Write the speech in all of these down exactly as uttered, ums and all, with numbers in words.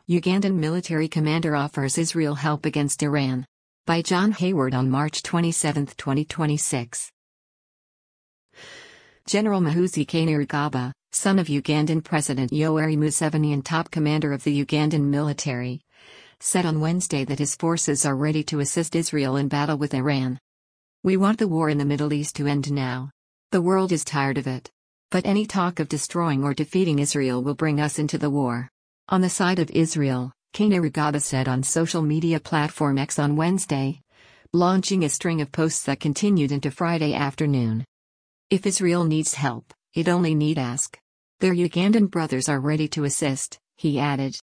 Ugandan military commander offers Israel help against Iran. By John Hayward on March twenty-seventh, twenty twenty-six. General Muhoozi Kainerugaba, son of Ugandan President Yoweri Museveni and top commander of the Ugandan military, said on Wednesday that his forces are ready to assist Israel in battle with Iran. "We want the war in the Middle East to end now. The world is tired of it. But any talk of destroying or defeating Israel will bring us into the war." On the side of Israel, Kainerugaba said on social media platform X on Wednesday, launching a string of posts that continued into Friday afternoon. "If Israel needs help, it only need ask. Their Ugandan brothers are ready to assist," he added.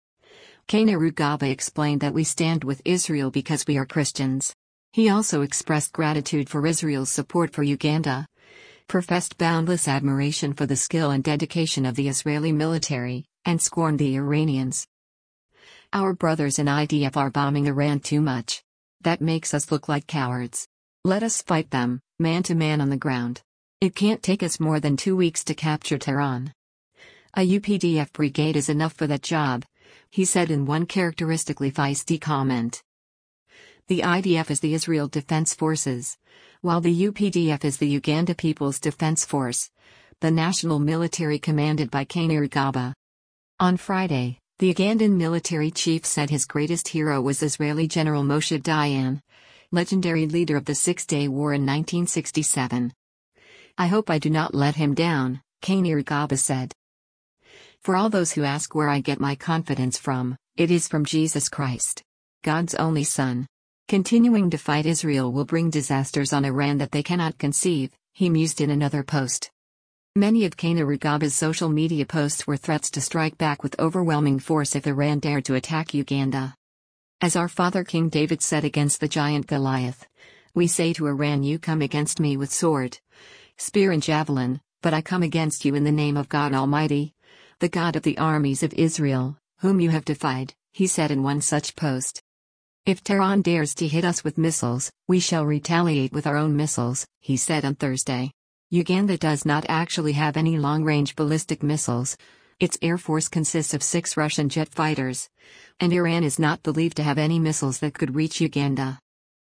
Kainerugaba explained that we stand with Israel because we are Christians. He also expressed gratitude for Israel's support for Uganda, professed boundless admiration for the skill and dedication of the Israeli military, and scorned the Iranians. "Our brothers in I D F are bombing Iran too much. That makes us look like cowards. Let us fight them, man to man on the ground. It can't take us more than two weeks to capture Tehran. A U P D F brigade is enough for that job," he said in one characteristically feisty comment. The I D F is the Israel Defense Forces, while the U P D F is the Uganda People's Defense Force, the national military commanded by Kainerugaba. On Friday, the Ugandan military chief said his greatest hero was Israeli General Moshe Dayan, legendary leader of the Six-Day War in nineteen sixty-seven. "I hope I do not let him down," Kainerugaba said. "For all those who ask where I get my confidence from, it is from Jesus Christ, God's only Son. Continuing to fight Israel will bring disasters on Iran that they cannot conceive," he mused in another post. Many of Kainerugaba's social media posts were threats to strike back with overwhelming force if Iran dared to attack Uganda. "As our father King David said against the giant Goliath, we say to Iran, you come against me with sword, spear and javelin, but I come against you in the name of God Almighty, the God of the armies of Israel, whom you have defied," he said in one such post. "If Tehran dares to hit us with missiles, we shall retaliate with our own missiles," he said on Thursday. Uganda does not actually have any long-range ballistic missiles. Its air force consists of six Russian jet fighters, and Iran is not believed to have any missiles that could reach Uganda.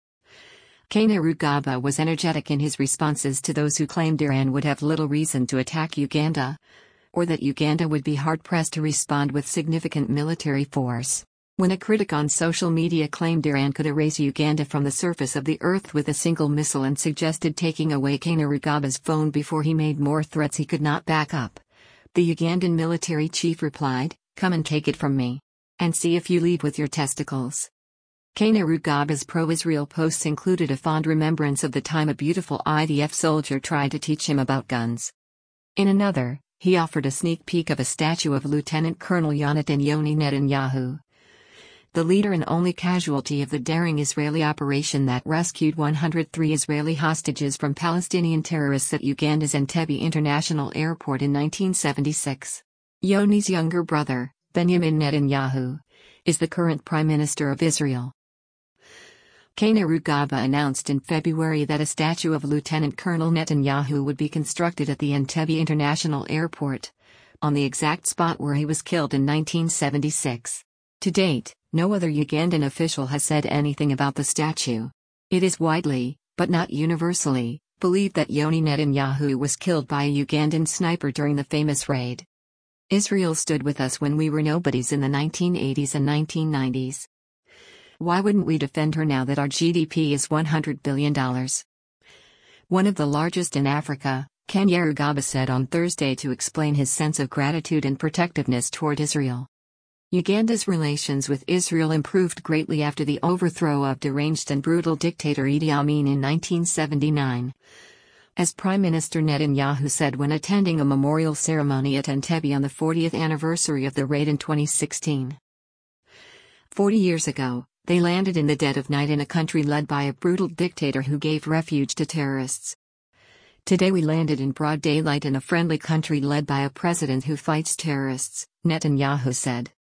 Kainerugaba was energetic in his responses to those who claimed Iran would have little reason to attack Uganda, or that Uganda would be hard-pressed to respond with significant military force. When a critic on social media claimed Iran could erase Uganda from the surface of the earth with a single missile and suggested taking away Kainerugaba's phone before he made more threats he could not back up, the Ugandan military chief replied, "Come and take it from me. And see if you leave with your testicles." Kainerugaba's pro-Israel posts included a fond remembrance of the time a beautiful I D F soldier tried to teach him about guns. In another, he offered a sneak peek of a statue of Lieutenant Colonel Yonatan Yoni Netanyahu, the leader and only casualty of the daring Israeli operation that rescued one hundred three Israeli hostages from Palestinian terrorists at Uganda's Entebbe International Airport in nineteen seventy-six. Yoni's younger brother, Benjamin Netanyahu, is the current Prime Minister of Israel. Kainerugaba announced in February that a statue of Lieutenant Colonel Netanyahu would be constructed at the Entebbe International Airport, on the exact spot where he was killed in nineteen seventy-six. To date, no other Ugandan official has said anything about the statue. It is widely, but not universally, believed that Yoni Netanyahu was killed by a Ugandan sniper during the famous raid. "Israel stood with us when we were nobodies in the nineteen eighties and nineteen nineties. Why wouldn't we defend her now that our G D P is one hundred billion dollars? One of the largest in Africa, Kainerugaba said on Thursday to explain his sense of gratitude and protectiveness toward Israel. Uganda's relations with Israel improved greatly after the overthrow of deranged and brutal dictator Idi Amin in nineteen seventy-nine. As Prime Minister Netanyahu said when attending a memorial ceremony at Entebbe on the fortieth anniversary of the raid in twenty sixteen. Forty years ago, they landed in the dead of night in a country led by a brutal dictator who gave refuge to terrorists. Today we landed in broad daylight in a friendly country led by a president who fights terrorists, Netanyahu said.